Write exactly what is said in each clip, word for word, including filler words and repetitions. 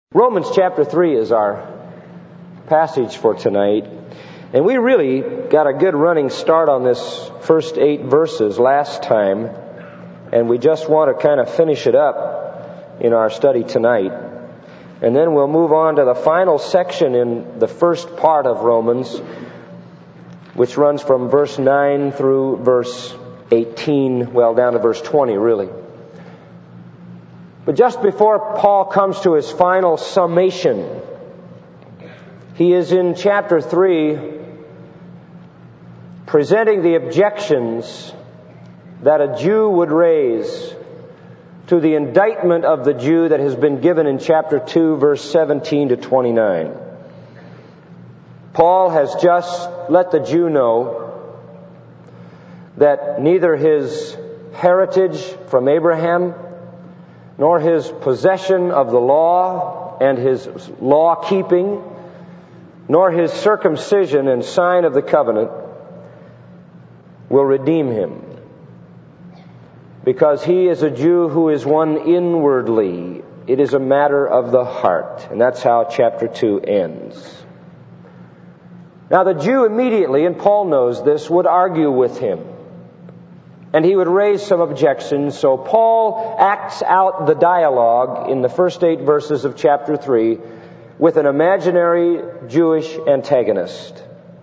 Romans chapter three is our passage for tonight. And we really got a good running start on this first eight verses last time. And we just want to kind of finish it up in our study tonight. And then we'll move on to the final section in the first part of Romans, which runs from verse nine through verse eighteen, well, down to verse twenty, really. But just before Paul comes to his final summation, he is in chapter three presenting the objections that a Jew would raise to the indictment of the Jew that has been given in chapter two, verse seventeen to twenty-nine. Paul has just let the Jew know that neither his heritage from Abraham nor his possession of the law and his law-keeping, nor his circumcision and sign of the covenant will redeem him. Because he is a Jew who is one inwardly. It is a matter of the heart. And that's how chapter two ends. Now the Jew immediately, and Paul knows this, would argue with him. And he would raise some objections. So Paul acts out the dialogue in the first eight verses of chapter three with an imaginary Jewish antagonist.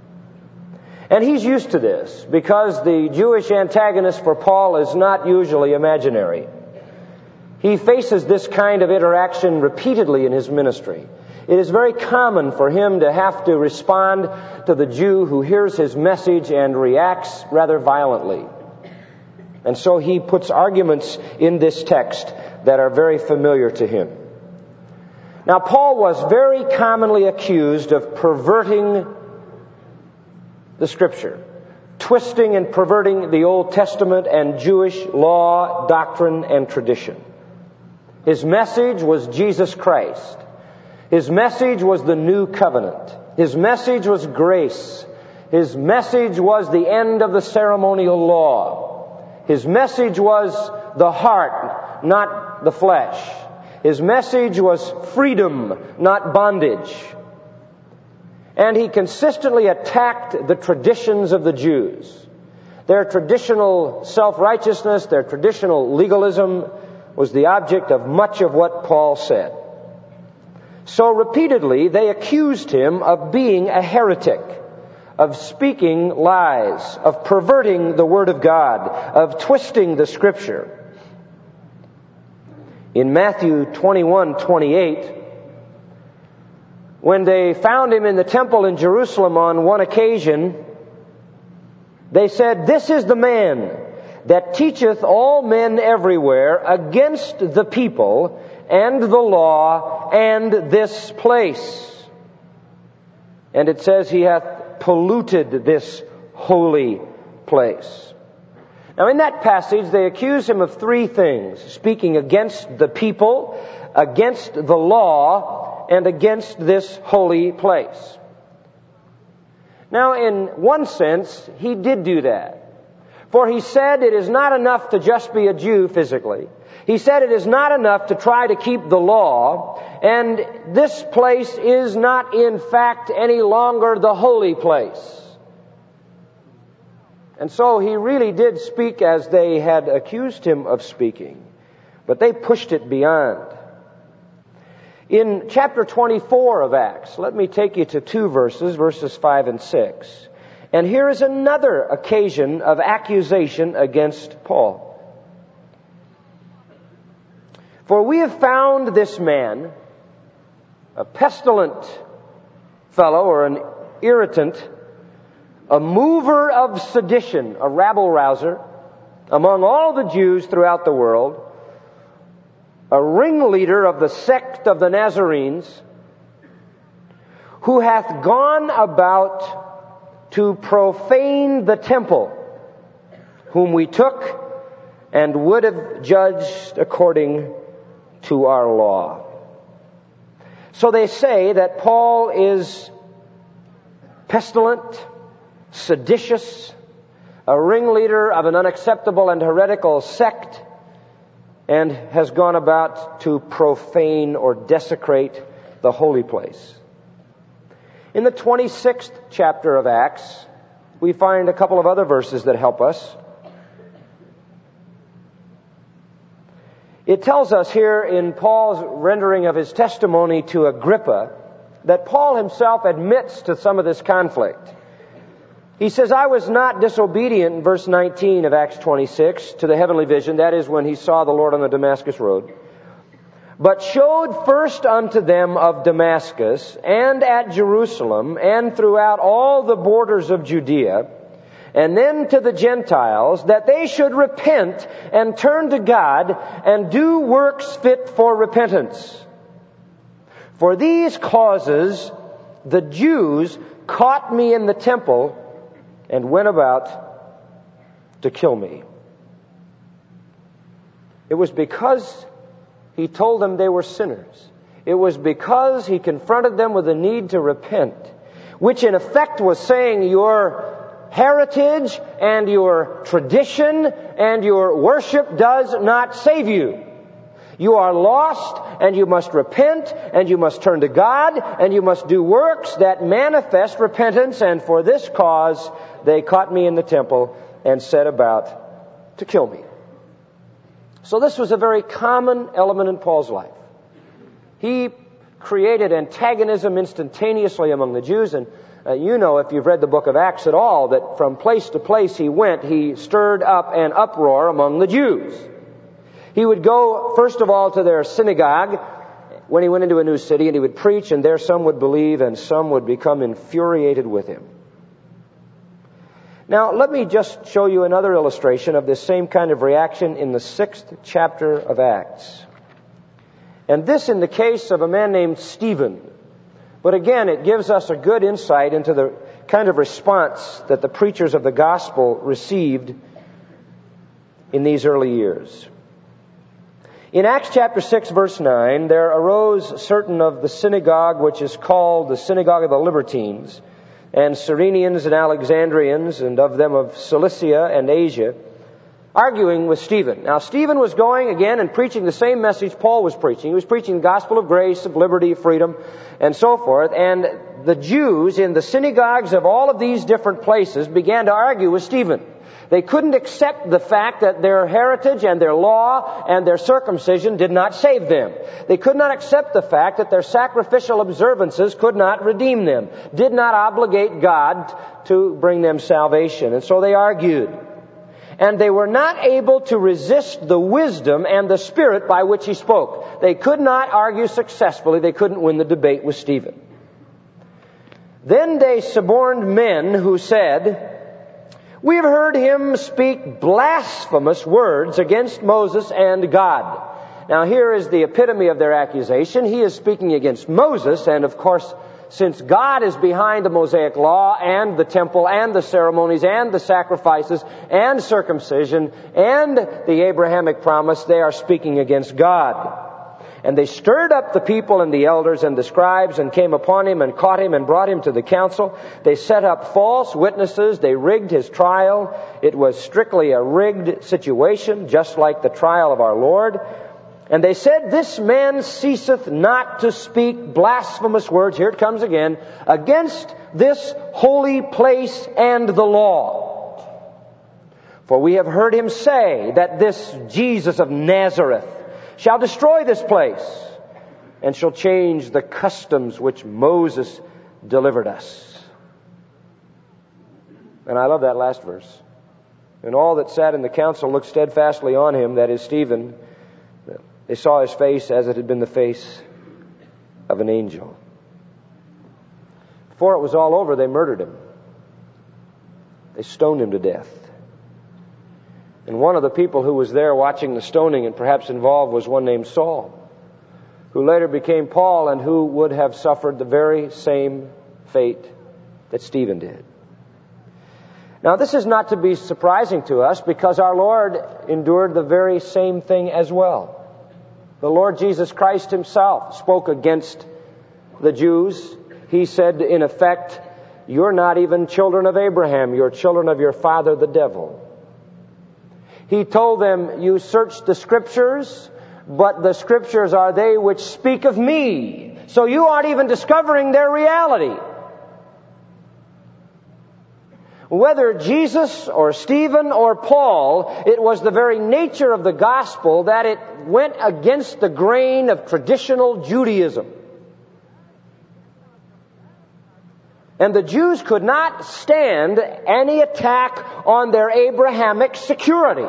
And he's used to this because the Jewish antagonist for Paul is not usually imaginary. He faces this kind of interaction repeatedly in his ministry. It is very common for him to have to respond to the Jew who hears his message and reacts rather violently. And so he puts arguments in this text that are very familiar to him. Now, Paul was very commonly accused of perverting the Scripture, twisting and perverting the Old Testament and Jewish law, doctrine, and tradition. His message was Jesus Christ. His message was the new covenant. His message was grace. His message was the end of the ceremonial law. His message was the heart, not the flesh. His message was freedom, not bondage. And he consistently attacked the traditions of the Jews. Their traditional self-righteousness, their traditional legalism was the object of much of what Paul said. So repeatedly they accused him of being a heretic, of speaking lies, of perverting the Word of God, of twisting the Scripture. In Matthew twenty-one twenty-eight, when they found him in the temple in Jerusalem on one occasion, they said, "This is the man that teacheth all men everywhere against the people and the law and this place." And it says he hath polluted this holy place. Now in that passage they accuse him of three things: speaking against the people, against the law, and against this holy place. Now in one sense he did do that. For he said it is not enough to just be a Jew physically. He said it is not enough to try to keep the law, and this place is not in fact any longer the holy place. And so he really did speak as they had accused him of speaking, but they pushed it beyond. In chapter twenty-four of Acts, let me take you to two verses, verses five and six. And here is another occasion of accusation against Paul. "For we have found this man, a pestilent fellow or an irritant, a mover of sedition, a rabble-rouser among all the Jews throughout the world, a ringleader of the sect of the Nazarenes, who hath gone about to profane the temple, whom we took and would have judged according to our law." So they say that Paul is pestilent, seditious, a ringleader of an unacceptable and heretical sect, and has gone about to profane or desecrate the holy place. In the twenty-sixth chapter of Acts, we find a couple of other verses that help us. It tells us here in Paul's rendering of his testimony to Agrippa that Paul himself admits to some of this conflict. He says, I was not disobedient, in verse nineteen of Acts twenty-six, to the heavenly vision, that is when he saw the Lord on the Damascus road, but showed first unto them of Damascus, and at Jerusalem, and throughout all the borders of Judea, and then to the Gentiles, that they should repent and turn to God and do works fit for repentance. For these causes the Jews caught me in the temple and went about to kill me. It was because he told them they were sinners. It was because he confronted them with the need to repent, which in effect was saying your heritage and your tradition and your worship does not save you. You are lost and you must repent and you must turn to God and you must do works that manifest repentance, and for this cause they caught me in the temple and set about to kill me. So this was a very common element in Paul's life. He created antagonism instantaneously among the Jews, and Uh, you know, if you've read the book of Acts at all, that from place to place he went, he stirred up an uproar among the Jews. He would go, first of all, to their synagogue when he went into a new city, and he would preach, and there some would believe, and some would become infuriated with him. Now, let me just show you another illustration of this same kind of reaction in the sixth chapter of Acts. And this in the case of a man named Stephen. But again, it gives us a good insight into the kind of response that the preachers of the gospel received in these early years. In Acts chapter six, verse nine, there arose certain of the synagogue which is called the synagogue of the Libertines, and Cyrenians and Alexandrians, and of them of Cilicia and Asia, arguing with Stephen. Now, Stephen was going again and preaching the same message Paul was preaching. He was preaching the gospel of grace, of liberty, freedom, and so forth. And the Jews in the synagogues of all of these different places began to argue with Stephen. They couldn't accept the fact that their heritage and their law and their circumcision did not save them. They could not accept the fact that their sacrificial observances could not redeem them, did not obligate God to bring them salvation. And so they argued. And they were not able to resist the wisdom and the spirit by which he spoke. They could not argue successfully. They couldn't win the debate with Stephen. Then they suborned men who said, "We have heard him speak blasphemous words against Moses and God." Now here is the epitome of their accusation. He is speaking against Moses, and of course, since God is behind the Mosaic law and the temple and the ceremonies and the sacrifices and circumcision and the Abrahamic promise, they are speaking against God. And they stirred up the people and the elders and the scribes and came upon him and caught him and brought him to the council. They set up false witnesses. They rigged his trial. It was strictly a rigged situation, just like the trial of our Lord. And they said, "This man ceaseth not to speak blasphemous words," here it comes again, "against this holy place and the law. For we have heard him say that this Jesus of Nazareth shall destroy this place and shall change the customs which Moses delivered us." And I love that last verse. "And all that sat in the council looked steadfastly on him," that is Stephen. "They saw his face as it had been the face of an angel." Before it was all over, they murdered him. They stoned him to death. And one of the people who was there watching the stoning and perhaps involved was one named Saul, who later became Paul and who would have suffered the very same fate that Stephen did. Now, this is not to be surprising to us because our Lord endured the very same thing as well. The Lord Jesus Christ himself spoke against the Jews. He said, in effect, "You're not even children of Abraham. You're children of your father, the devil." He told them, "You search the Scriptures, but the Scriptures are they which speak of me. So you aren't even discovering their reality. Whether Jesus or Stephen or Paul, it was the very nature of the gospel that it went against the grain of traditional Judaism. And the Jews could not stand any attack on their Abrahamic security.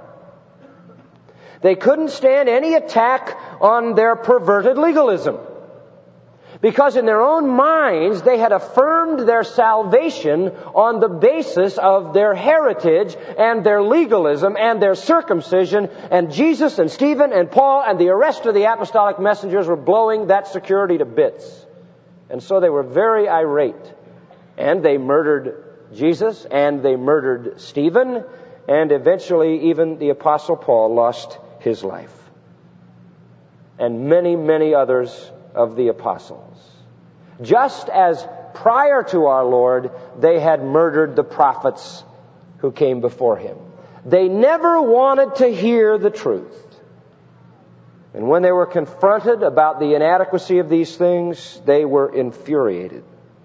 They couldn't stand any attack on their perverted legalism. Because in their own minds, they had affirmed their salvation on the basis of their heritage and their legalism and their circumcision. And Jesus and Stephen and Paul and the rest of the apostolic messengers were blowing that security to bits. And so they were very irate. And they murdered Jesus and they murdered Stephen. And eventually even the Apostle Paul lost his life. And many, many others of the apostles. Just as prior to our Lord, they had murdered the prophets who came before him. They never wanted to hear the truth. And when they were confronted about the inadequacy of these things, they were infuriated.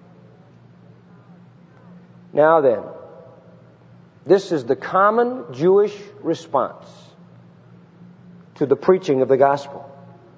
Now then, this is the common Jewish response to the preaching of the gospel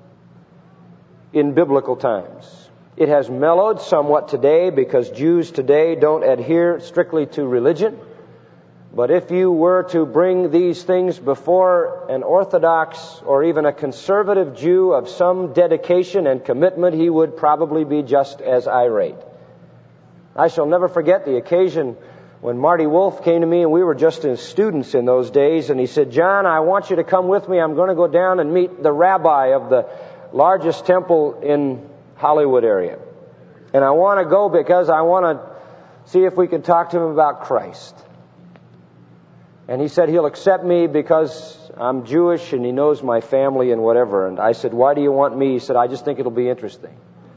in biblical times. It has mellowed somewhat today because Jews today don't adhere strictly to religion. But if you were to bring these things before an Orthodox or even a conservative Jew of some dedication and commitment, he would probably be just as irate. I shall never forget the occasion when Marty Wolf came to me, and we were just as students in those days, and he said, "John, I want you to come with me. I'm going to go down and meet the rabbi of the largest temple in Hollywood area. And I want to go because I want to see if we can talk to him about Christ." And he said he'll accept me because I'm Jewish and he knows my family and whatever. And I said, "Why do you want me?" He said, "I just think it'll be interesting."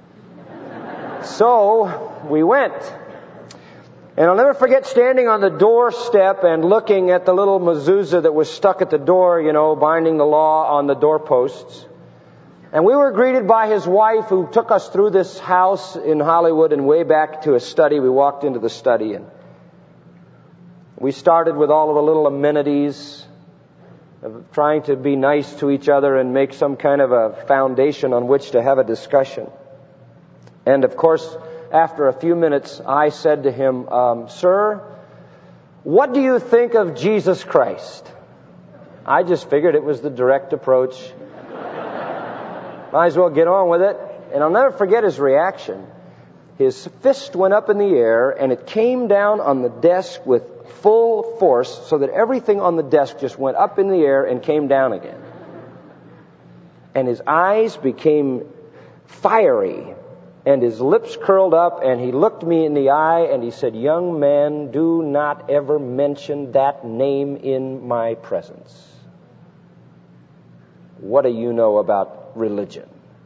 So we went. And I'll never forget standing on the doorstep and looking at the little mezuzah that was stuck at the door, you know, binding the law on the doorposts. And we were greeted by his wife, who took us through this house in Hollywood and way back to a study. We walked into the study and we started with all of the little amenities of trying to be nice to each other and make some kind of a foundation on which to have a discussion. And of course, after a few minutes, I said to him, um, "Sir, what do you think of Jesus Christ?" I just figured it was the direct approach. Might as well get on with it. And I'll never forget his reaction. His fist went up in the air and it came down on the desk with full force so that everything on the desk just went up in the air and came down again. And his eyes became fiery and his lips curled up and he looked me in the eye and he said, "Young man, do not ever mention that name in my presence. What do you know about religion?"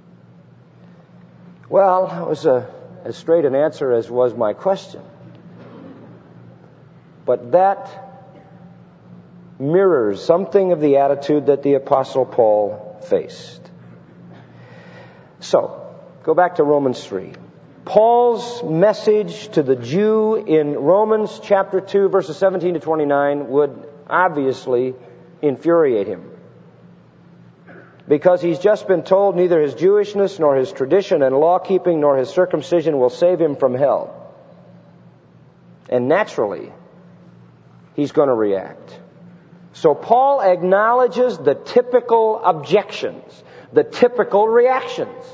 Well, that was a, as straight an answer as was my question. But that mirrors something of the attitude that the Apostle Paul faced. So, go back to Romans three. Paul's message to the Jew in Romans chapter two, verses seventeen to twenty-nine would obviously infuriate him. Because he's just been told neither his Jewishness nor his tradition and law-keeping nor his circumcision will save him from hell. And naturally, he's going to react. So Paul acknowledges the typical objections, the typical reactions.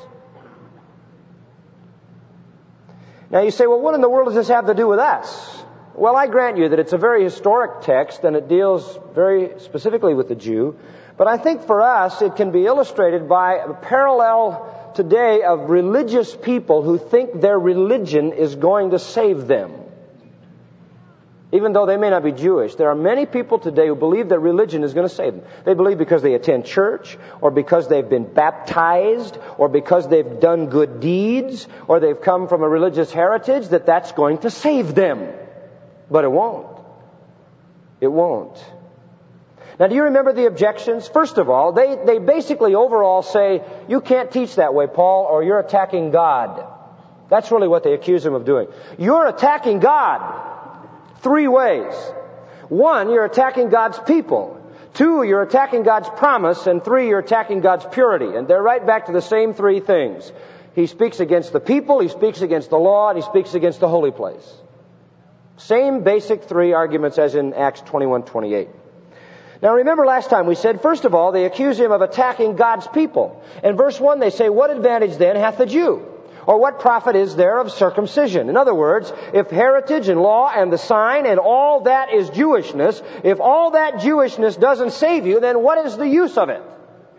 Now you say, well, what in the world does this have to do with us? Well, I grant you that it's a very historic text and it deals very specifically with the Jew. But I think for us, it can be illustrated by a parallel today of religious people who think their religion is going to save them. Even though they may not be Jewish, there are many people today who believe that religion is going to save them. They believe because they attend church, or because they've been baptized, or because they've done good deeds, or they've come from a religious heritage, that that's going to save them. But it won't. It won't. Now, do you remember the objections? First of all, they, they basically overall say, you can't teach that way, Paul, or you're attacking God. That's really what they accuse him of doing. You're attacking God three ways. One, you're attacking God's people. Two, you're attacking God's promise. And three, you're attacking God's purity. And they're right back to the same three things. He speaks against the people, he speaks against the law, and he speaks against the holy place. Same basic three arguments as in Acts twenty-one twenty-eight. Now remember last time we said, first of all, they accuse him of attacking God's people. In verse one they say, what advantage then hath the Jew? Or what profit is there of circumcision? In other words, if heritage and law and the sign and all that is Jewishness, if all that Jewishness doesn't save you, then what is the use of it?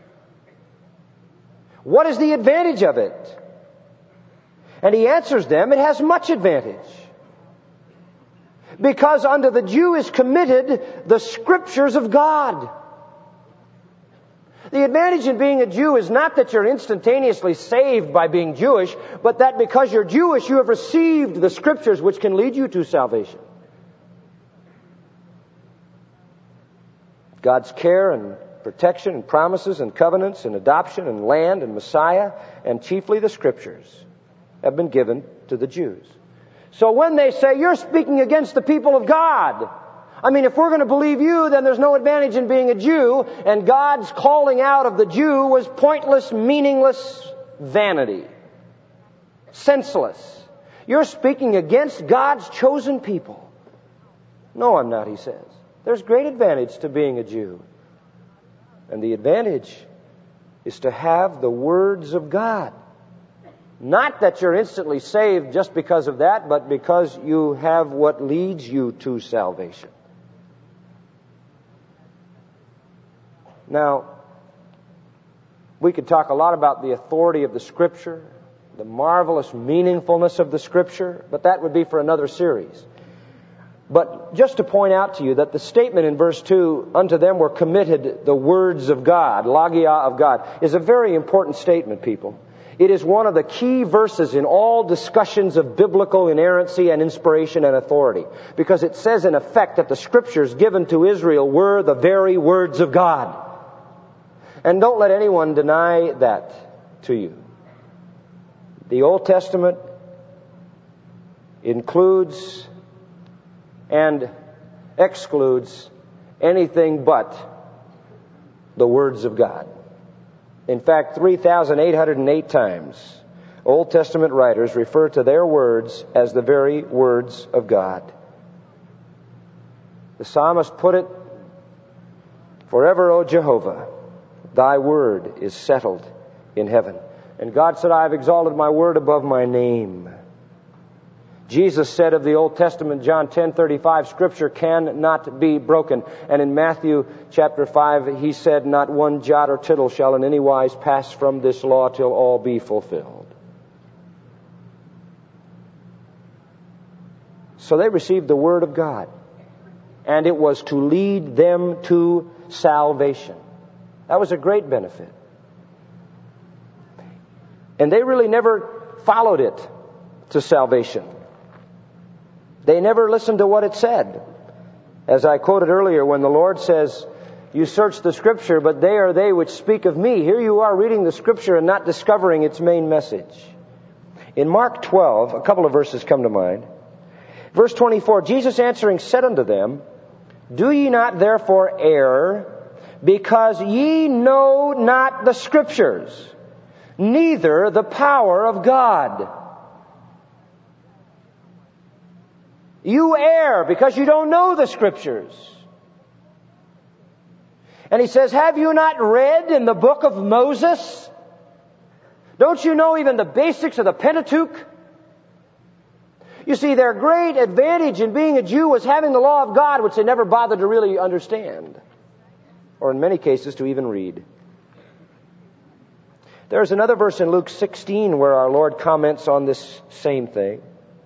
What is the advantage of it? And he answers them, it has much advantage. Because unto the Jew is committed the Scriptures of God. The advantage in being a Jew is not that you're instantaneously saved by being Jewish, but that because you're Jewish, you have received the Scriptures which can lead you to salvation. God's care and protection and promises and covenants and adoption and land and Messiah and chiefly the Scriptures have been given to the Jews. So when they say, you're speaking against the people of God, I mean, if we're going to believe you, then there's no advantage in being a Jew, and God's calling out of the Jew was pointless, meaningless vanity. Senseless. You're speaking against God's chosen people. No, I'm not, he says. There's great advantage to being a Jew. And the advantage is to have the words of God. Not that you're instantly saved just because of that, but because you have what leads you to salvation. Now, we could talk a lot about the authority of the Scripture, the marvelous meaningfulness of the Scripture, but that would be for another series. But just to point out to you that the statement in verse two, unto them were committed the words of God, logia of God, is a very important statement, people. It is one of the key verses in all discussions of biblical inerrancy and inspiration and authority, because it says in effect that the Scriptures given to Israel were the very words of God. And don't let anyone deny that to you. The Old Testament includes and excludes anything but the words of God. In fact, three thousand eight hundred eight times, Old Testament writers refer to their words as the very words of God. The psalmist put it, forever, O Jehovah, thy word is settled in heaven. And God said, I have exalted my word above my name. Jesus said of the Old Testament, John ten thirty-five, Scripture cannot be broken. And in Matthew chapter five, he said, not one jot or tittle shall in any wise pass from this law till all be fulfilled. So they received the Word of God. And it was to lead them to salvation. That was a great benefit. And they really never followed it to salvation. They never listened to what it said. As I quoted earlier, when the Lord says, you search the Scripture, but they are they which speak of me. Here you are reading the Scripture and not discovering its main message. In Mark twelve, a couple of verses come to mind. Verse twenty-four, Jesus answering said unto them, do ye not therefore err, because ye know not the Scriptures, neither the power of God. You err because you don't know the Scriptures. And he says, have you not read in the book of Moses? Don't you know even the basics of the Pentateuch? You see, their great advantage in being a Jew was having the law of God, which they never bothered to really understand, or in many cases to even read. There's another verse in Luke sixteen where our Lord comments on this same thing.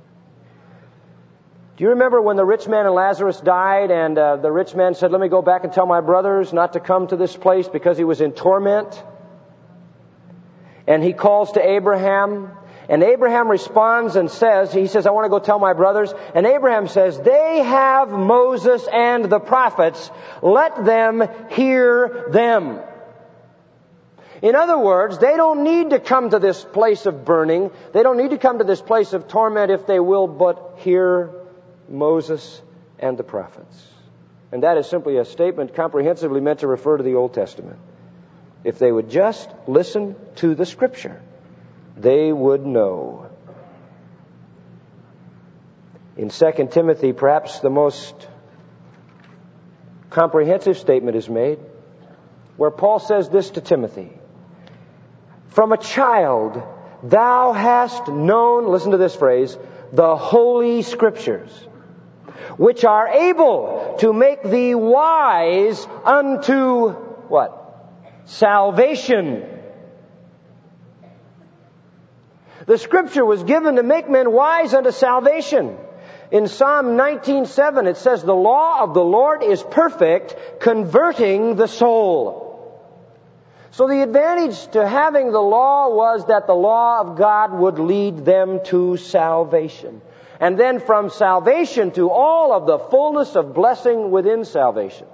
Do you remember when the rich man and Lazarus died, and uh, the rich man said, let me go back and tell my brothers not to come to this place because he was in torment? And he calls to Abraham, And Abraham responds and says, he says, I want to go tell my brothers. And Abraham says, they have Moses and the prophets. Let them hear them. In other words, they don't need to come to this place of burning. They don't need to come to this place of torment if they will but hear Moses and the prophets. And that is simply a statement comprehensively meant to refer to the Old Testament. If they would just listen to the Scripture, they would know. In Second Timothy, perhaps the most comprehensive statement is made, where Paul says this to Timothy. From a child thou hast known, listen to this phrase, the Holy Scriptures, which are able to make thee wise unto what? Salvation. The Scripture was given to make men wise unto salvation. In Psalm nineteen seven it says, the law of the Lord is perfect, converting the soul. So the advantage to having the law was that the law of God would lead them to salvation. And then from salvation to all of the fullness of blessing within salvation.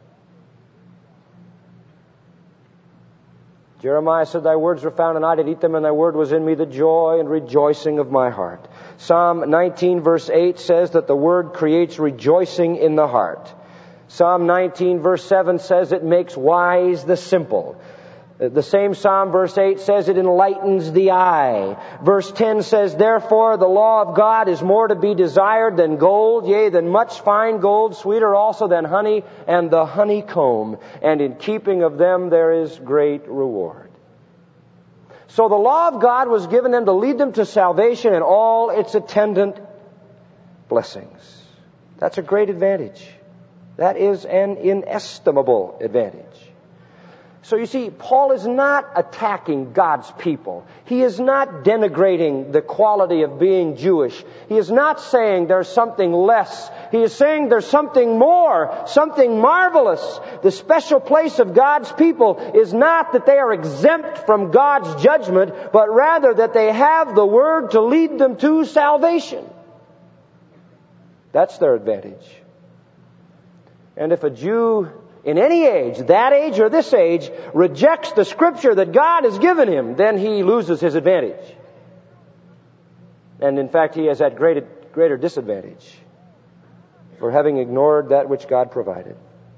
Jeremiah said, thy words were found and I did eat them, and thy word was in me, the joy and rejoicing of my heart. Psalm nineteen verse eight says that the word creates rejoicing in the heart. Psalm nineteen verse seven says it makes wise the simple. The same Psalm verse eight says it enlightens the eye. Verse ten says, therefore the law of God is more to be desired than gold, yea, than much fine gold, sweeter also than honey and the honeycomb. And in keeping of them there is great reward. So the law of God was given them to lead them to salvation and all its attendant blessings. That's a great advantage. That is an inestimable advantage. So you see, Paul is not attacking God's people. He is not denigrating the quality of being Jewish. He is not saying there's something less. He is saying there's something more, something marvelous. The special place of God's people is not that they are exempt from God's judgment, but rather that they have the Word to lead them to salvation. That's their advantage. And if a Jew in any age, that age or this age, rejects the Scripture that God has given him, then he loses his advantage. And in fact, he has had greater, greater disadvantage for having ignored that which God provided.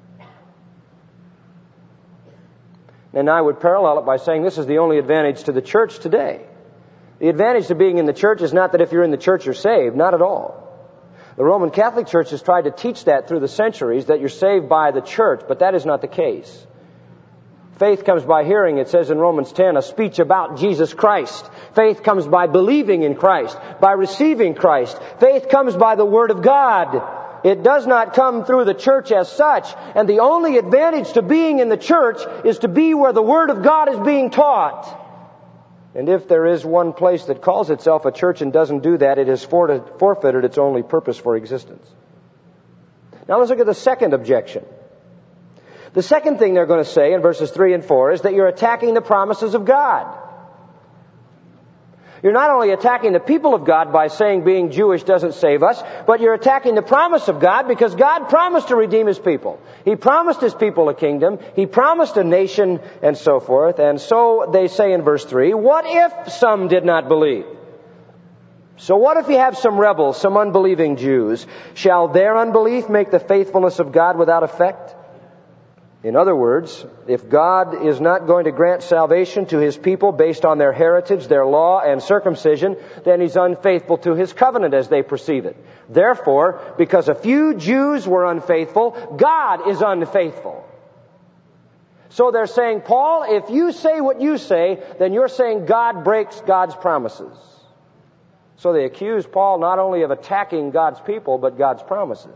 And I would parallel it by saying this is the only advantage to the church today. The advantage to being in the church is not that if you're in the church you're saved, not at all. The Roman Catholic Church has tried to teach that through the centuries, that you're saved by the church, but that is not the case. Faith comes by hearing, it says in Romans ten, a speech about Jesus Christ. Faith comes by believing in Christ, by receiving Christ. Faith comes by the Word of God. It does not come through the church as such, and the only advantage to being in the church is to be where the Word of God is being taught. And if there is one place that calls itself a church and doesn't do that, it has forfeited its only purpose for existence. Now let's look at the second objection. The second thing they're going to say in verses three and four is that you're attacking the promises of God. You're not only attacking the people of God by saying being Jewish doesn't save us, but you're attacking the promise of God because God promised to redeem His people. He promised His people a kingdom. He promised a nation and so forth. And so they say in verse three, what if some did not believe? So what if you have some rebels, some unbelieving Jews? Shall their unbelief make the faithfulness of God without effect? In other words, if God is not going to grant salvation to His people based on their heritage, their law, and circumcision, then He's unfaithful to His covenant as they perceive it. Therefore, because a few Jews were unfaithful, God is unfaithful. So they're saying, Paul, if you say what you say, then you're saying God breaks God's promises. So they accuse Paul not only of attacking God's people, but God's promises.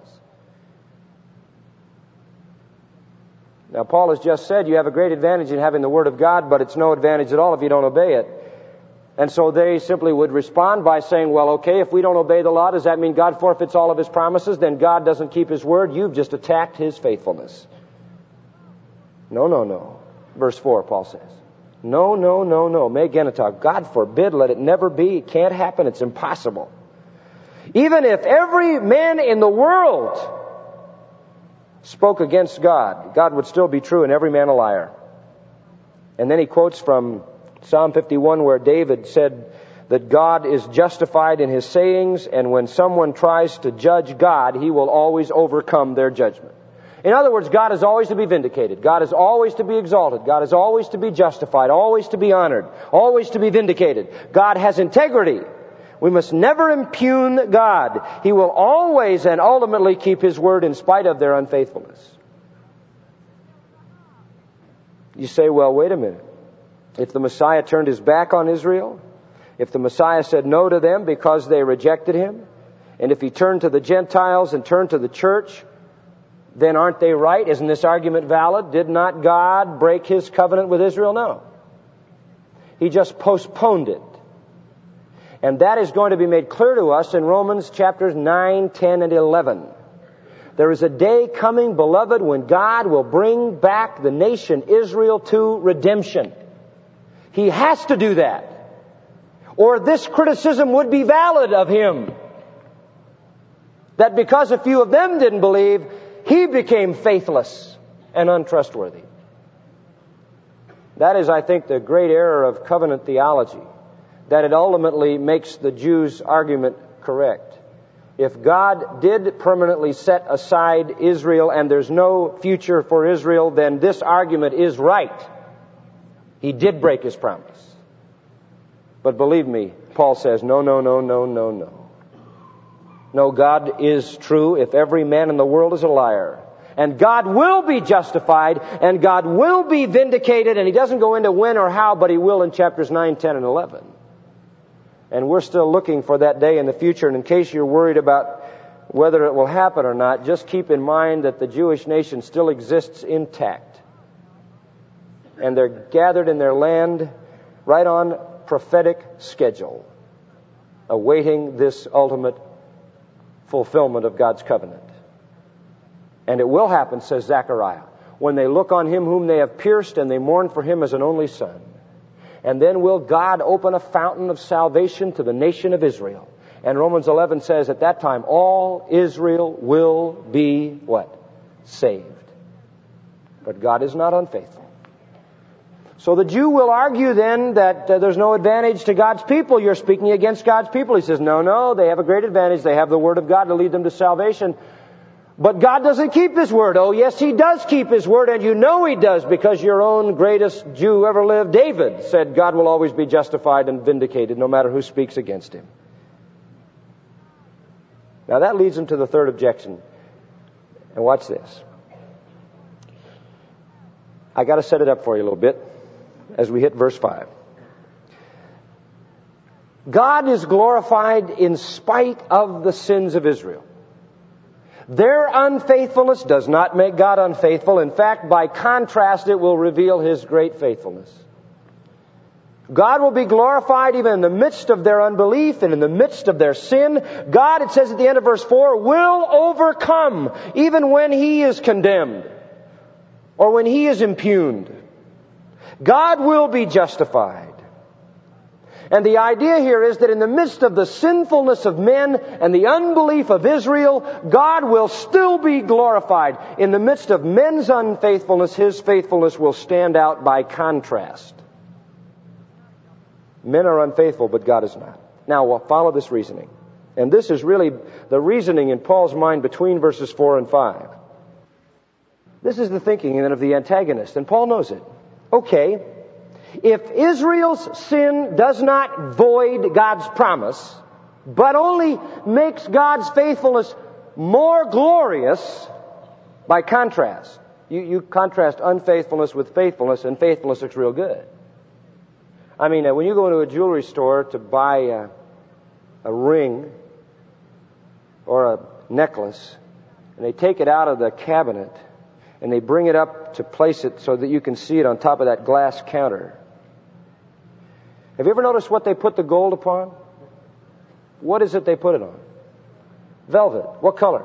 Now, Paul has just said you have a great advantage in having the Word of God, but it's no advantage at all if you don't obey it. And so they simply would respond by saying, well, okay, if we don't obey the law, does that mean God forfeits all of His promises? Then God doesn't keep His word. You've just attacked His faithfulness. No, no, no. Verse four, Paul says, No, no, no, no. Me genita. God forbid, let it never be. It can't happen. It's impossible. Even if every man in the world spoke against God, God would still be true and every man a liar. And then he quotes from Psalm fifty-one where David said that God is justified in his sayings, and when someone tries to judge God, he will always overcome their judgment. In other words, God is always to be vindicated. God is always to be exalted. God is always to be justified, always to be honored, always to be vindicated. God has integrity. We must never impugn God. He will always and ultimately keep His word in spite of their unfaithfulness. You say, well, wait a minute. If the Messiah turned His back on Israel, if the Messiah said no to them because they rejected Him, and if He turned to the Gentiles and turned to the church, then aren't they right? Isn't this argument valid? Did not God break His covenant with Israel? No. He just postponed it. And that is going to be made clear to us in Romans chapters nine, ten, and eleven. There is a day coming, beloved, when God will bring back the nation Israel to redemption. He has to do that, or this criticism would be valid of Him. That because a few of them didn't believe, He became faithless and untrustworthy. That is, I think, the great error of covenant theology, that it ultimately makes the Jews' argument correct. If God did permanently set aside Israel and there's no future for Israel, then this argument is right. He did break His promise. But believe me, Paul says, no, no, no, no, no, no. No, God is true if every man in the world is a liar. And God will be justified, and God will be vindicated, and He doesn't go into when or how, but He will in chapters nine, ten, and eleven. And we're still looking for that day in the future. And in case you're worried about whether it will happen or not, just keep in mind that the Jewish nation still exists intact. And they're gathered in their land right on prophetic schedule, awaiting this ultimate fulfillment of God's covenant. And it will happen, says Zechariah, when they look on Him whom they have pierced and they mourn for Him as an only son. And then will God open a fountain of salvation to the nation of Israel. And Romans eleven says at that time, all Israel will be what? Saved. But God is not unfaithful. So the Jew will argue then that uh, there's no advantage to God's people. You're speaking against God's people. He says, no, no, they have a great advantage. They have the Word of God to lead them to salvation. But God doesn't keep His word. Oh, yes, He does keep His word, and you know He does, because your own greatest Jew ever lived, David, said God will always be justified and vindicated no matter who speaks against Him. Now that leads him to the third objection. And watch this. I got to set it up for you a little bit as we hit verse five. God is glorified in spite of the sins of Israel. Their unfaithfulness does not make God unfaithful. In fact, by contrast, it will reveal His great faithfulness. God will be glorified even in the midst of their unbelief and in the midst of their sin. God, it says at the end of verse four, will overcome even when He is condemned or when He is impugned. God will be justified. And the idea here is that in the midst of the sinfulness of men and the unbelief of Israel, God will still be glorified. In the midst of men's unfaithfulness, His faithfulness will stand out by contrast. Men are unfaithful, but God is not. Now, we'll follow this reasoning. And this is really the reasoning in Paul's mind between verses four and five. This is the thinking then of the antagonist, and Paul knows it. Okay, if Israel's sin does not void God's promise, but only makes God's faithfulness more glorious, by contrast, you, you contrast unfaithfulness with faithfulness, and faithfulness looks real good. I mean, uh, when you go into a jewelry store to buy a, a ring or a necklace, and they take it out of the cabinet, and they bring it up to place it so that you can see it on top of that glass counter. Have you ever noticed what they put the gold upon? What is it they put it on? Velvet. What color?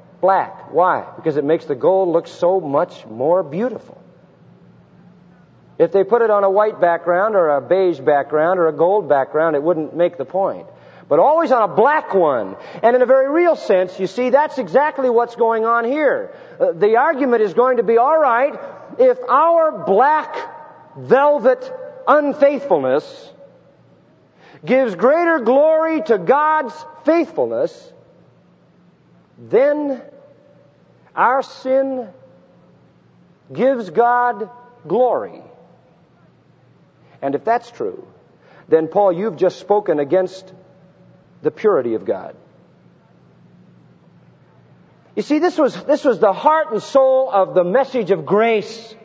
Black. Why? Because it makes the gold look so much more beautiful. If they put it on a white background or a beige background or a gold background, it wouldn't make the point. But always on a black one. And in a very real sense, you see, that's exactly what's going on here. Uh, the argument is going to be, all right, if our black velvet unfaithfulness gives greater glory to God's faithfulness, then our sin gives God glory. And if that's true, then Paul, you've just spoken against the purity of God. You see, this was, this was the heart and soul of the message of grace.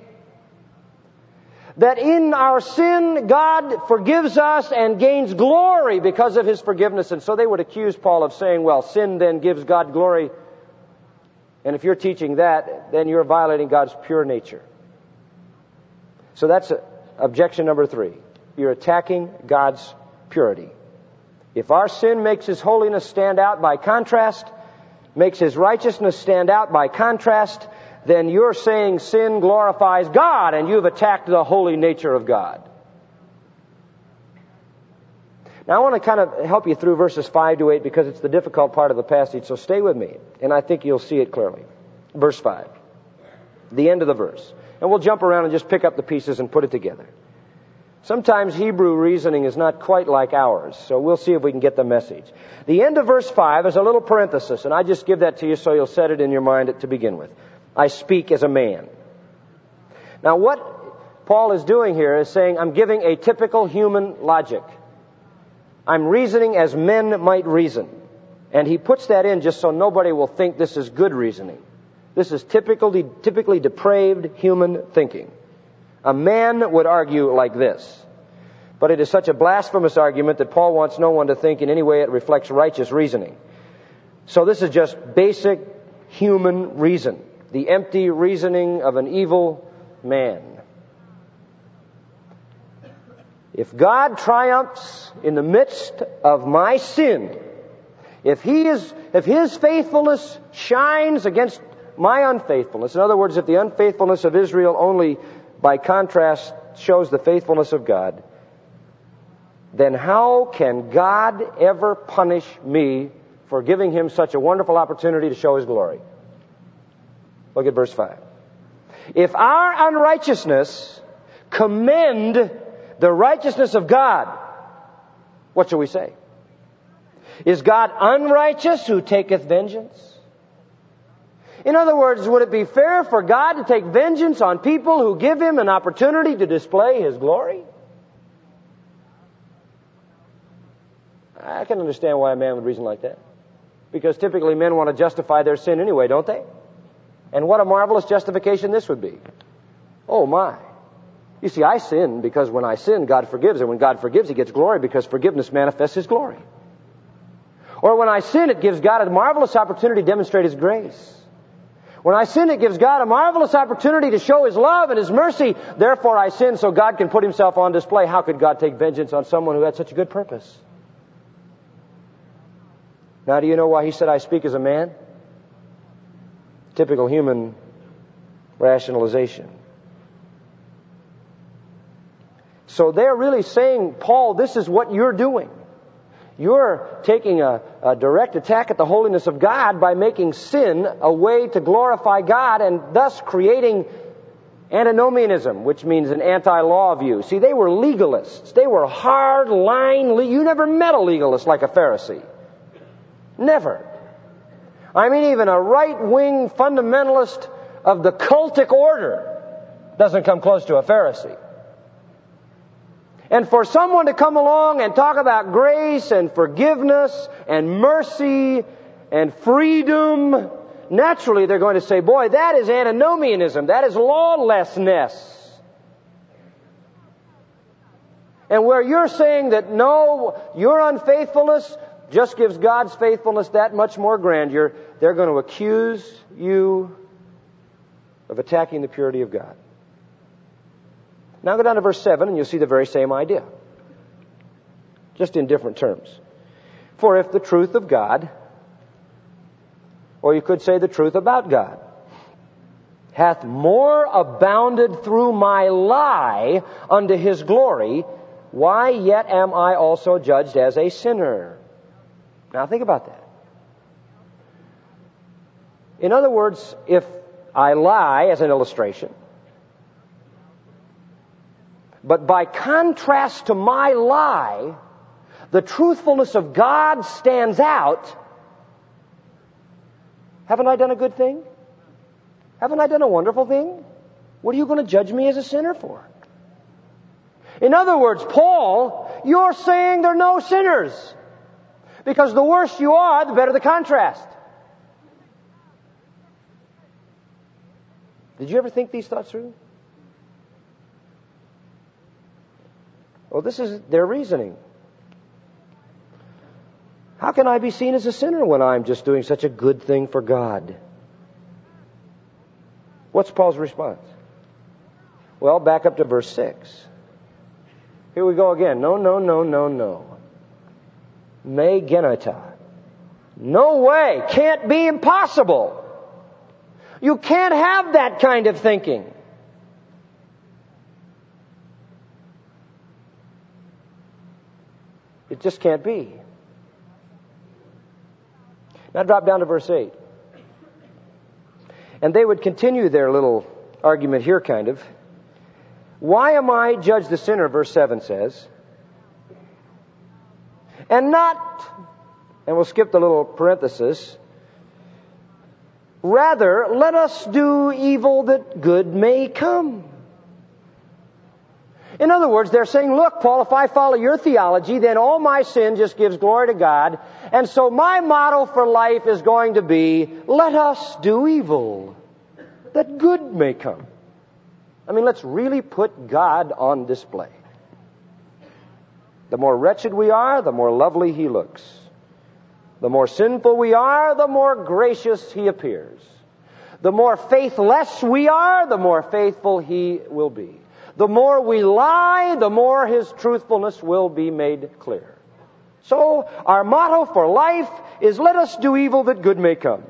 That in our sin, God forgives us and gains glory because of His forgiveness. And so they would accuse Paul of saying, well, sin then gives God glory. And if you're teaching that, then you're violating God's pure nature. So that's objection number three. You're attacking God's purity. If our sin makes His holiness stand out by contrast, makes His righteousness stand out by contrast, then you're saying sin glorifies God and you've attacked the holy nature of God. Now I want to kind of help you through verses five to eight because it's the difficult part of the passage, so stay with me, and I think you'll see it clearly. Verse five, the end of the verse. And we'll jump around and just pick up the pieces and put it together. Sometimes Hebrew reasoning is not quite like ours, so we'll see if we can get the message. The end of verse five is a little parenthesis, and I just give that to you so you'll set it in your mind to begin with. I speak as a man. Now what Paul is doing here is saying, I'm giving a typical human logic. I'm reasoning as men might reason. And he puts that in just so nobody will think this is good reasoning. This is typically, typically depraved human thinking. A man would argue like this. But it is such a blasphemous argument that Paul wants no one to think in any way it reflects righteous reasoning. So this is just basic human reason. The empty reasoning of an evil man. If God triumphs in the midst of my sin, if He is, if His faithfulness shines against my unfaithfulness, in other words, if the unfaithfulness of Israel only by contrast shows the faithfulness of God, then how can God ever punish me for giving Him such a wonderful opportunity to show His glory? Look at verse five. If our unrighteousness commend the righteousness of God, what shall we say? Is God unrighteous who taketh vengeance? In other words, would it be fair for God to take vengeance on people who give Him an opportunity to display His glory? I can understand why a man would reason like that. Because typically men want to justify their sin anyway, don't they? And what a marvelous justification this would be. Oh my. You see, I sin because when I sin, God forgives. And when God forgives, He gets glory because forgiveness manifests His glory. Or when I sin, it gives God a marvelous opportunity to demonstrate His grace. When I sin, it gives God a marvelous opportunity to show His love and His mercy. Therefore I sin so God can put Himself on display. How could God take vengeance on someone who had such a good purpose? Now, do you know why He said I speak as a man? Typical human rationalization. So they're really saying, Paul, this is what you're doing. You're taking a, a direct attack at the holiness of God by making sin a way to glorify God and thus creating antinomianism, which means an anti-law view. See, they were legalists. They were hard-line. Le- you never met a legalist like a Pharisee. Never. I mean, even a right-wing fundamentalist of the cultic order doesn't come close to a Pharisee. And for someone to come along and talk about grace and forgiveness and mercy and freedom, naturally they're going to say, boy, that is antinomianism. That is lawlessness. And where you're saying that no, your unfaithfulness just gives God's faithfulness that much more grandeur, they're going to accuse you of attacking the purity of God. Now go down to verse seven and you'll see the very same idea. Just in different terms. For if the truth of God, or you could say the truth about God, hath more abounded through my lie unto his glory, why yet am I also judged as a sinner? Now think about that. In other words, if I lie as an illustration, but by contrast to my lie, the truthfulness of God stands out, haven't I done a good thing? Haven't I done a wonderful thing? What are you going to judge me as a sinner for? In other words, Paul, you're saying there are no sinners. Because the worse you are, the better the contrast. Did you ever think these thoughts through? Well, this is their reasoning. How can I be seen as a sinner when I'm just doing such a good thing for God? What's Paul's response? Well, back up to verse six. Here we go again. No, no, no, no, no. Me geneta. No way. Can't be, impossible. You can't have that kind of thinking. It just can't be. Now drop down to verse eight. And they would continue their little argument here, kind of. Why am I judged the sinner, verse seven says, and not, and we'll skip the little parenthesis, rather, let us do evil that good may come. In other words, they're saying, look, Paul, if I follow your theology, then all my sin just gives glory to God. And so my motto for life is going to be, let us do evil that good may come. I mean, let's really put God on display. The more wretched we are, the more lovely He looks. The more sinful we are, the more gracious He appears. The more faithless we are, the more faithful He will be. The more we lie, the more His truthfulness will be made clear. So, our motto for life is, let us do evil that good may come.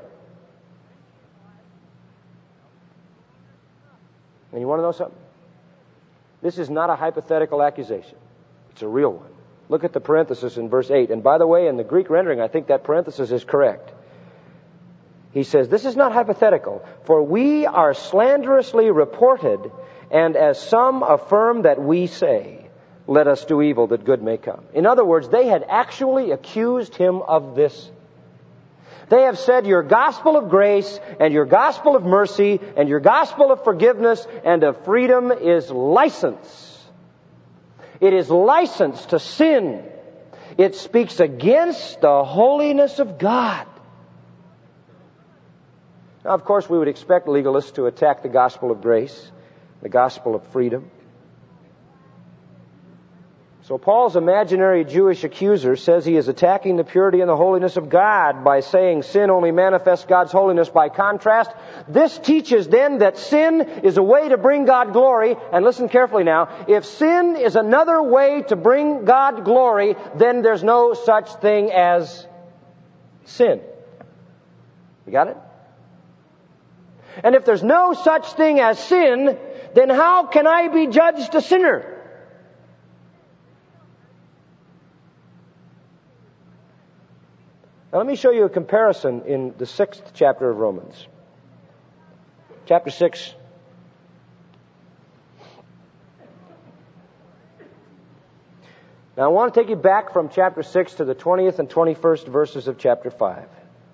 And you want to know something? This is not a hypothetical accusation. It's a real one. Look at the parenthesis in verse eight. And by the way, in the Greek rendering, I think that parenthesis is correct. He says, this is not hypothetical, for we are slanderously reported, and as some affirm that we say, let us do evil that good may come. In other words, they had actually accused him of this. They have said your gospel of grace and your gospel of mercy and your gospel of forgiveness and of freedom is license. It is license to sin. It speaks against the holiness of God. Now, of course, we would expect legalists to attack the gospel of grace, the gospel of freedom. So Paul's imaginary Jewish accuser says he is attacking the purity and the holiness of God by saying sin only manifests God's holiness by contrast. This teaches then that sin is a way to bring God glory. And listen carefully now. If sin is another way to bring God glory, then there's no such thing as sin. You got it? And if there's no such thing as sin, then how can I be judged a sinner? Now let me show you a comparison in the sixth chapter of Romans. Chapter six. Now I want to take you back from chapter six to the twentieth and twenty-first verses of chapter five.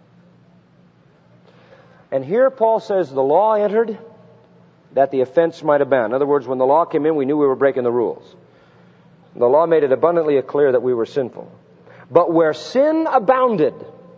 And here Paul says the law entered that the offense might abound. In other words, when the law came in, we knew we were breaking the rules. The law made it abundantly clear that we were sinful. But where sin abounded,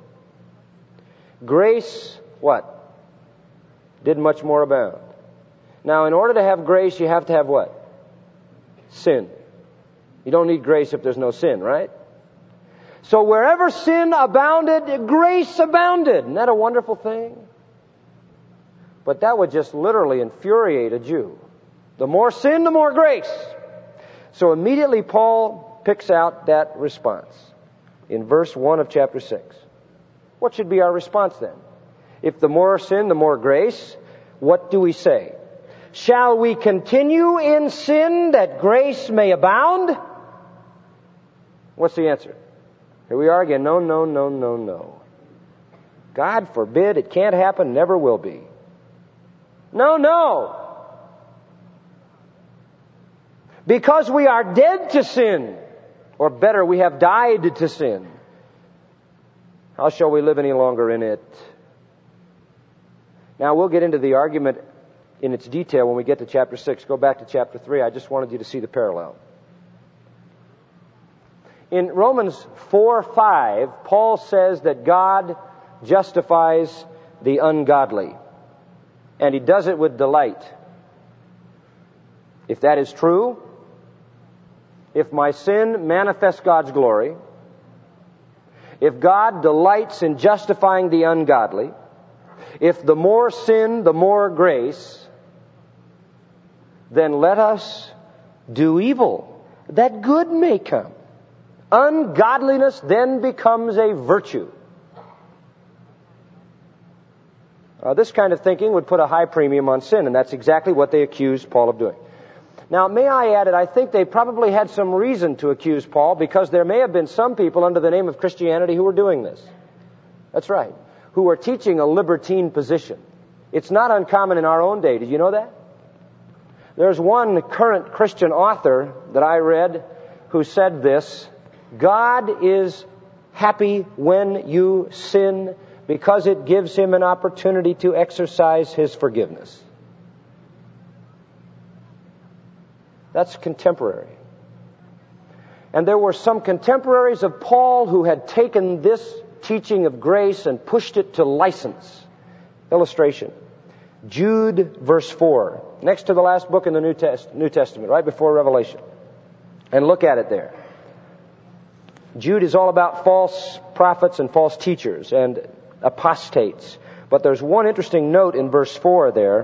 grace, what? Did much more abound. Now, in order to have grace, you have to have what? Sin. You don't need grace if there's no sin, right? So wherever sin abounded, grace abounded. Isn't that a wonderful thing? But that would just literally infuriate a Jew. The more sin, the more grace. So immediately Paul picks out that response in verse one of chapter six. What should be our response then? If the more sin, the more grace, what do we say? Shall we continue in sin that grace may abound? What's the answer? Here we are again. No, no, no, no, no. God forbid. It can't happen. Never will be. No, no. Because we are dead to sin. Or better, we have died to sin. How shall we live any longer in it? Now, we'll get into the argument in its detail when we get to chapter six. Go back to chapter three. I just wanted you to see the parallel. In Romans four five, Paul says that God justifies the ungodly. And He does it with delight. If that is true, if my sin manifests God's glory, if God delights in justifying the ungodly, if the more sin, the more grace, then let us do evil, that good may come. Ungodliness then becomes a virtue. Uh, this kind of thinking would put a high premium on sin, and that's exactly what they accused Paul of doing. Now, may I add that I think they probably had some reason to accuse Paul, because there may have been some people under the name of Christianity who were doing this. That's right. Who were teaching a libertine position. It's not uncommon in our own day. Did you know that? There's one current Christian author that I read who said this: God is happy when you sin because it gives Him an opportunity to exercise His forgiveness. That's contemporary. And there were some contemporaries of Paul who had taken this teaching of grace and pushed it to license. Illustration. Jude verse four. Next to the last book in the New, Test- New Testament, right before Revelation. And look at it there. Jude is all about false prophets and false teachers and apostates. But there's one interesting note in verse four there.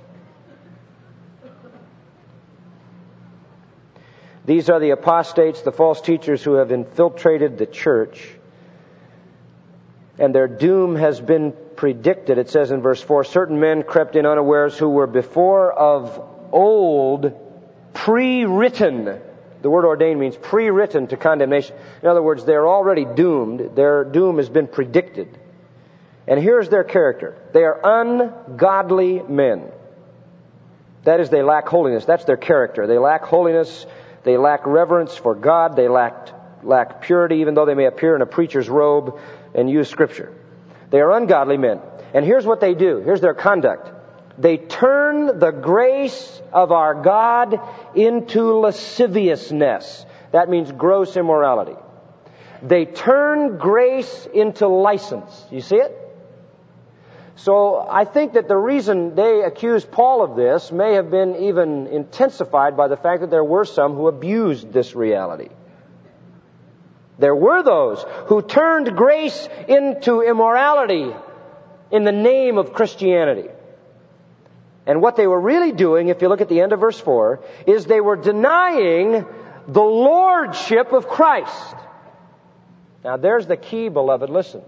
These are the apostates, the false teachers who have infiltrated the church, and their doom has been predicted. It says in verse four, certain men crept in unawares who were before of old pre-written. The word ordained means pre-written to condemnation. In other words, they're already doomed. Their doom has been predicted. And here's their character. They are ungodly men. That is, they lack holiness. That's their character. They lack holiness. They lack reverence for God. They lack, lack purity, even though they may appear in a preacher's robe and use Scripture. They are ungodly men. And here's what they do. Here's their conduct. They turn the grace of our God into lasciviousness. That means gross immorality. They turn grace into license. You see it? So I think that the reason they accused Paul of this may have been even intensified by the fact that there were some who abused this reality. There were those who turned grace into immorality in the name of Christianity. And what they were really doing, if you look at the end of verse four, is they were denying the lordship of Christ. Now there's the key, beloved. Listen.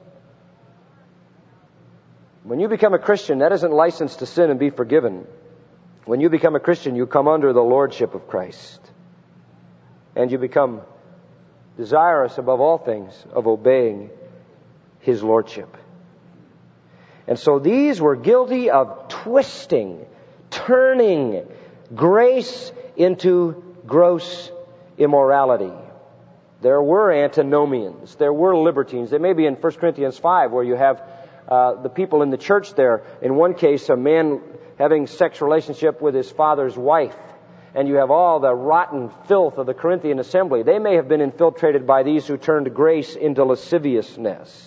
When you become a Christian, that isn't license to sin and be forgiven. When you become a Christian, you come under the lordship of Christ. And you become desirous above all things of obeying His lordship. And so these were guilty of twisting, turning grace into gross immorality. There were antinomians. There were libertines. They may be in First Corinthians five, where you have uh, the people in the church there. In one case, a man having sex relationship with his father's wife. And you have all the rotten filth of the Corinthian assembly. They may have been infiltrated by these who turned grace into lasciviousness.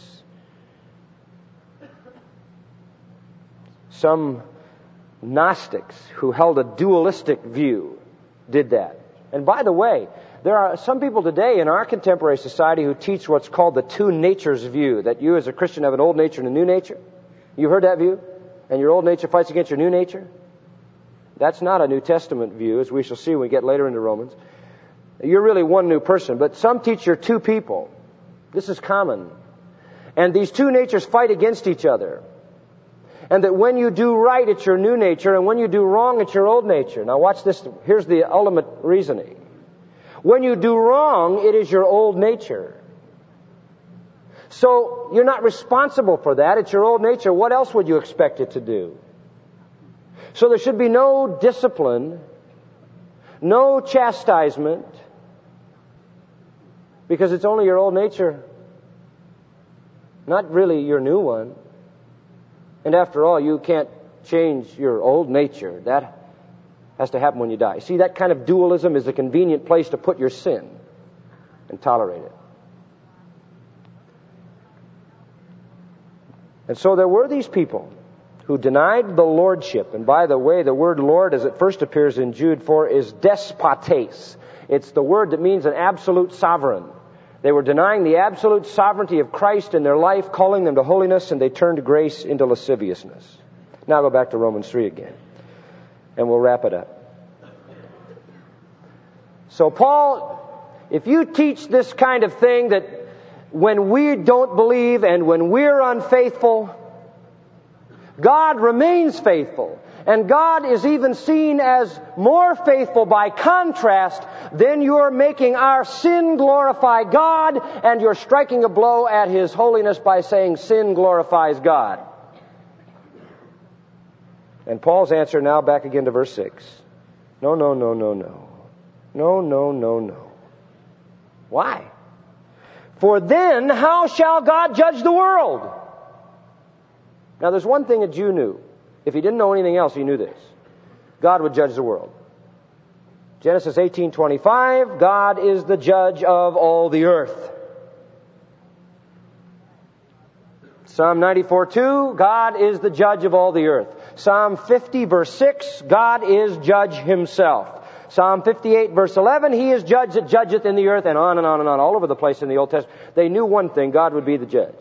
Some Gnostics who held a dualistic view did that. And by the way, there are some people today in our contemporary society who teach what's called the two natures view, that you as a Christian have an old nature and a new nature. You heard that view? And your old nature fights against your new nature? That's not a New Testament view, as we shall see when we get later into Romans. You're really one new person, but some teach you're two people. This is common. And these two natures fight against each other. And that when you do right, it's your new nature, and when you do wrong, it's your old nature. Now watch this. Here's the ultimate reasoning. When you do wrong, it is your old nature. So you're not responsible for that. It's your old nature. What else would you expect it to do? So there should be no discipline, no chastisement, because it's only your old nature, not really your new one. And after all, you can't change your old nature. That has to happen when you die. See, that kind of dualism is a convenient place to put your sin and tolerate it. And so there were these people who denied the lordship. And by the way, the word Lord, as it first appears in Jude four, is despotes. It's the word that means an absolute sovereign. They were denying the absolute sovereignty of Christ in their life, calling them to holiness, and they turned grace into lasciviousness. Now go back to Romans three again, and we'll wrap it up. So Paul, if you teach this kind of thing, that when we don't believe and when we're unfaithful, God remains faithful. And God is even seen as more faithful by contrast, then you're making our sin glorify God, and you're striking a blow at His holiness by saying sin glorifies God. And Paul's answer now back again to verse six. No, no, no, no, no. No, no, no, no. Why? For then how shall God judge the world? Now there's one thing a Jew knew. If he didn't know anything else, he knew this. God would judge the world. Genesis eighteen twenty-five, God is the judge of all the earth. Psalm ninety-four two, God is the judge of all the earth. Psalm fifty verse six, God is judge Himself. Psalm fifty-eight verse eleven, He is judge that judgeth in the earth, and on and on and on, all over the place in the Old Testament. They knew one thing, God would be the judge.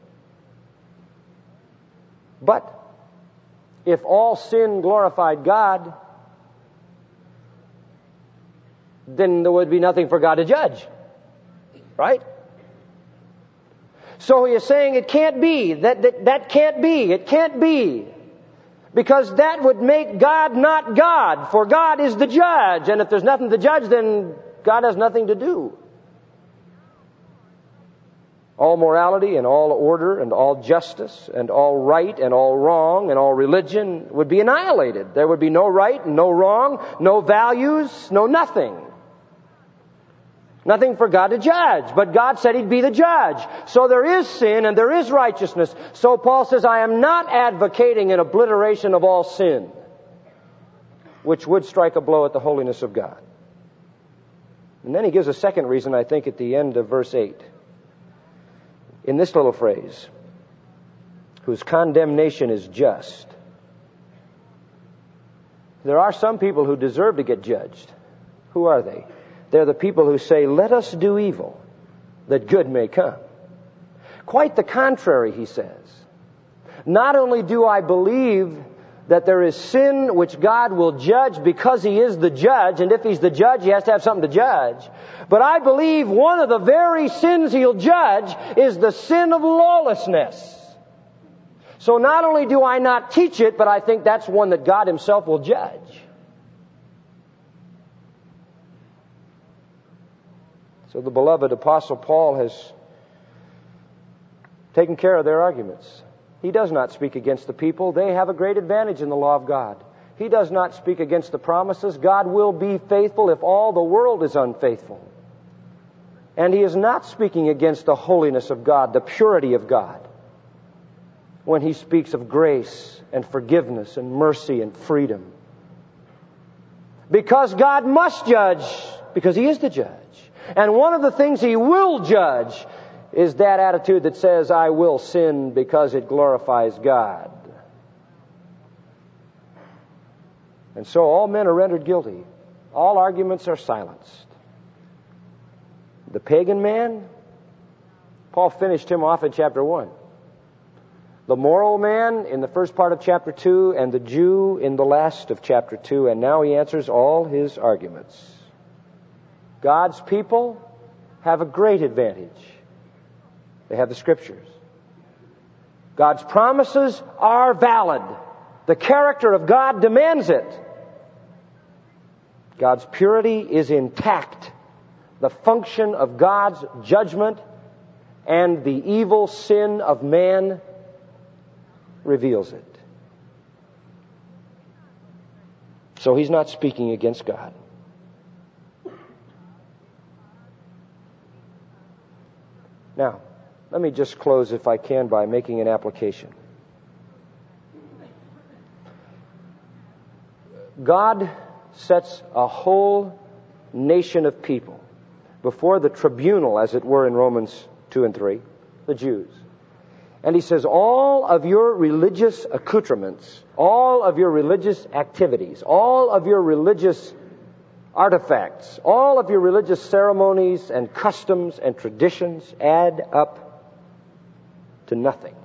But if all sin glorified God, then there would be nothing for God to judge. Right? So he is saying it can't be. That, that, that can't be. It can't be. Because that would make God not God. For God is the judge. And if there's nothing to judge, then God has nothing to do. All morality and all order and all justice and all right and all wrong and all religion would be annihilated. There would be no right, no wrong, no values, no nothing. Nothing for God to judge. But God said He'd be the judge. So there is sin and there is righteousness. So Paul says, I am not advocating an obliteration of all sin, which would strike a blow at the holiness of God. And then he gives a second reason, I think, at the end of verse eight. In this little phrase, whose condemnation is just. There are some people who deserve to get judged. Who are they? They're the people who say, let us do evil, that good may come. Quite the contrary, he says. Not only do I believe that there is sin which God will judge because He is the judge, and if He's the judge, He has to have something to judge. But I believe one of the very sins He'll judge is the sin of lawlessness. So not only do I not teach it, but I think that's one that God Himself will judge. So the beloved Apostle Paul has taken care of their arguments. He does not speak against the people. They have a great advantage in the law of God. He does not speak against the promises. God will be faithful if all the world is unfaithful. And he is not speaking against the holiness of God, the purity of God, when he speaks of grace and forgiveness and mercy and freedom. Because God must judge, because He is the judge. And one of the things He will judge is that attitude that says, I will sin because it glorifies God. And so all men are rendered guilty. All arguments are silenced. The pagan man, Paul finished him off in chapter one. The moral man in the first part of chapter two, and the Jew in the last of chapter two. And now he answers all his arguments. God's people have a great advantage. They have the Scriptures. God's promises are valid. The character of God demands it. God's purity is intact. The function of God's judgment and the evil sin of man reveals it. So he's not speaking against God. Now, let me just close, if I can, by making an application. God sets a whole nation of people before the tribunal, as it were, in Romans two and three, the Jews. And he says, all of your religious accoutrements, all of your religious activities, all of your religious artifacts, all of your religious ceremonies and customs and traditions add up to nothing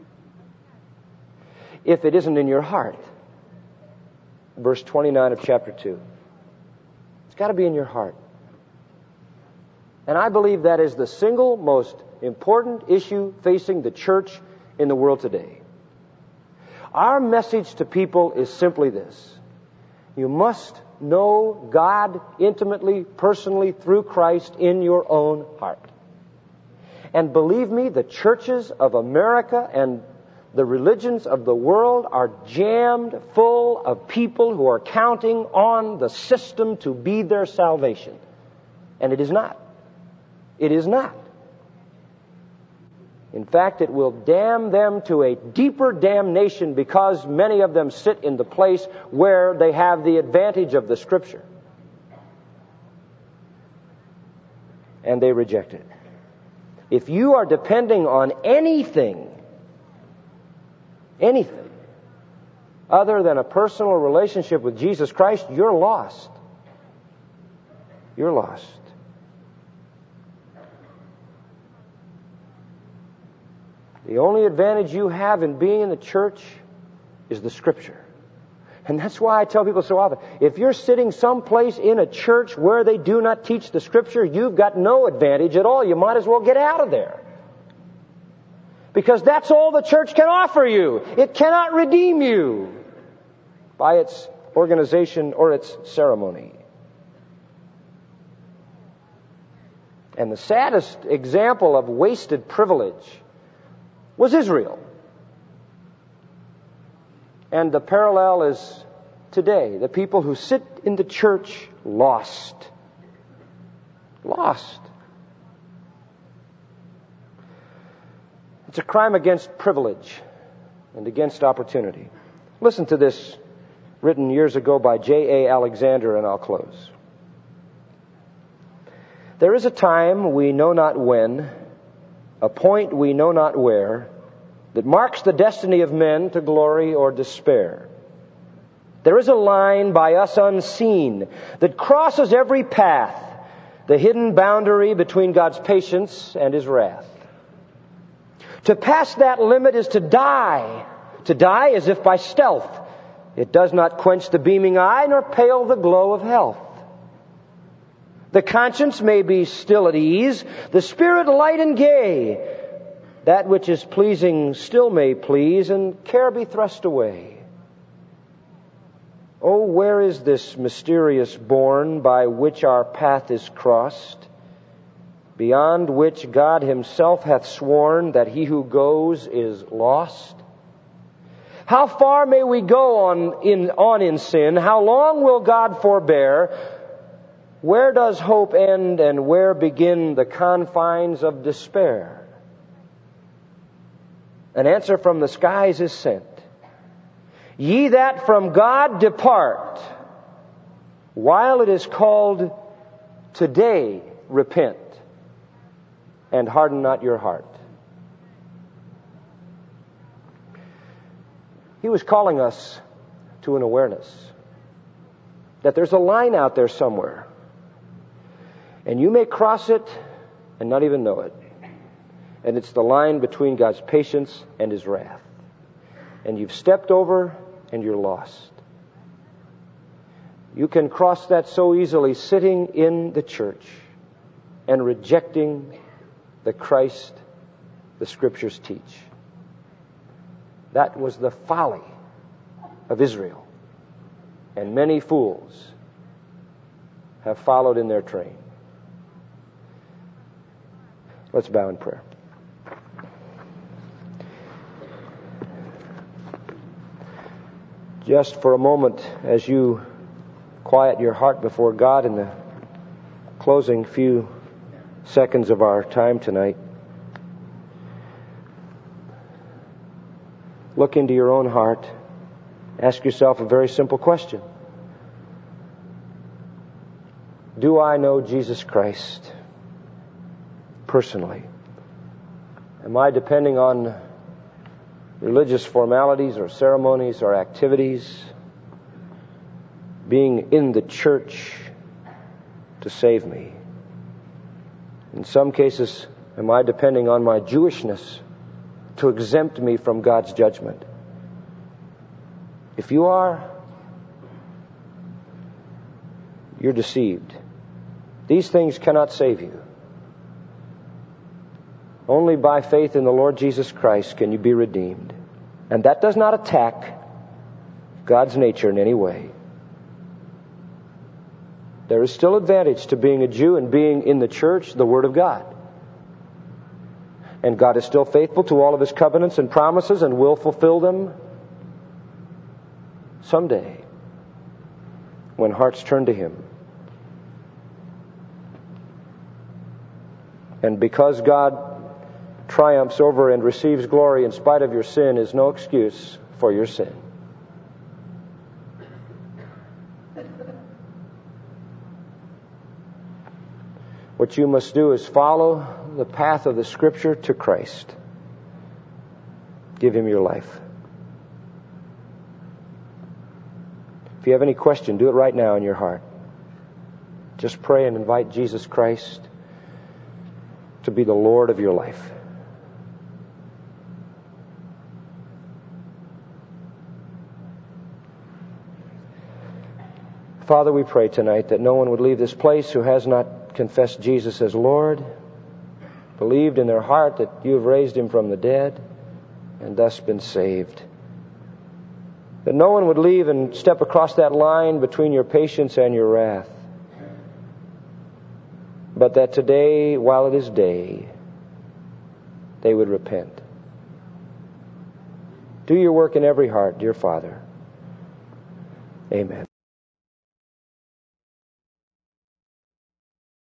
if it isn't in your heart. Verse twenty-nine of chapter two. It's got to be in your heart. And I believe that is the single most important issue facing the church in the world today. Our message to people is simply this: you must know God intimately, personally, through Christ in your own heart. And believe me, the churches of America and the religions of the world are jammed full of people who are counting on the system to be their salvation. And it is not. It is not. In fact, it will damn them to a deeper damnation because many of them sit in the place where they have the advantage of the Scripture. And they reject it. If you are depending on anything, anything, other than a personal relationship with Jesus Christ, you're lost. You're lost. The only advantage you have in being in the church is the Scripture. And that's why I tell people so often, if you're sitting someplace in a church where they do not teach the Scripture, you've got no advantage at all. You might as well get out of there. Because that's all the church can offer you. It cannot redeem you by its organization or its ceremony. And the saddest example of wasted privilege was Israel. And the parallel is today. The people who sit in the church lost. Lost. It's a crime against privilege and against opportunity. Listen to this, written years ago by J A Alexander, and I'll close. There is a time, we know not when, a point we know not where, that marks the destiny of men to glory or despair. There is a line by us unseen that crosses every path, the hidden boundary between God's patience and His wrath. To pass that limit is to die, to die as if by stealth. It does not quench the beaming eye nor pale the glow of health. The conscience may be still at ease, the spirit light and gay. That which is pleasing still may please, and care be thrust away. Oh, where is this mysterious bourne by which our path is crossed, beyond which God Himself hath sworn that he who goes is lost? How far may we go on in, on in sin? How long will God forbear? Where does hope end, and where begin the confines of despair? An answer from the skies is sent. Ye that from God depart, while it is called today, repent, and harden not your heart. He was calling us to an awareness that there's a line out there somewhere, and you may cross it and not even know it. And it's the line between God's patience and His wrath. And you've stepped over and you're lost. You can cross that so easily sitting in the church and rejecting the Christ the Scriptures teach. That was the folly of Israel. And many fools have followed in their train. Let's bow in prayer. Just for a moment, as you quiet your heart before God in the closing few seconds of our time tonight, look into your own heart. Ask yourself a very simple question. Do I know Jesus Christ personally? Am I depending on religious formalities or ceremonies or activities, being in the church to save me? In some cases, am I depending on my Jewishness to exempt me from God's judgment? If you are, you're deceived. These things cannot save you. Only by faith in the Lord Jesus Christ can you be redeemed. And that does not attack God's nature in any way. There is still advantage to being a Jew and being in the church, the Word of God. And God is still faithful to all of His covenants and promises and will fulfill them someday when hearts turn to Him. And because God triumphs over and receives glory in spite of your sin is no excuse for your sin. What you must do is follow the path of the Scripture to Christ. Give Him your life. If you have any question, do it right now in your heart. Just pray and invite Jesus Christ to be the Lord of your life. Father, we pray tonight that no one would leave this place who has not confessed Jesus as Lord, believed in their heart that you have raised Him from the dead, and thus been saved. That no one would leave and step across that line between your patience and your wrath. But that today, while it is day, they would repent. Do your work in every heart, dear Father. Amen.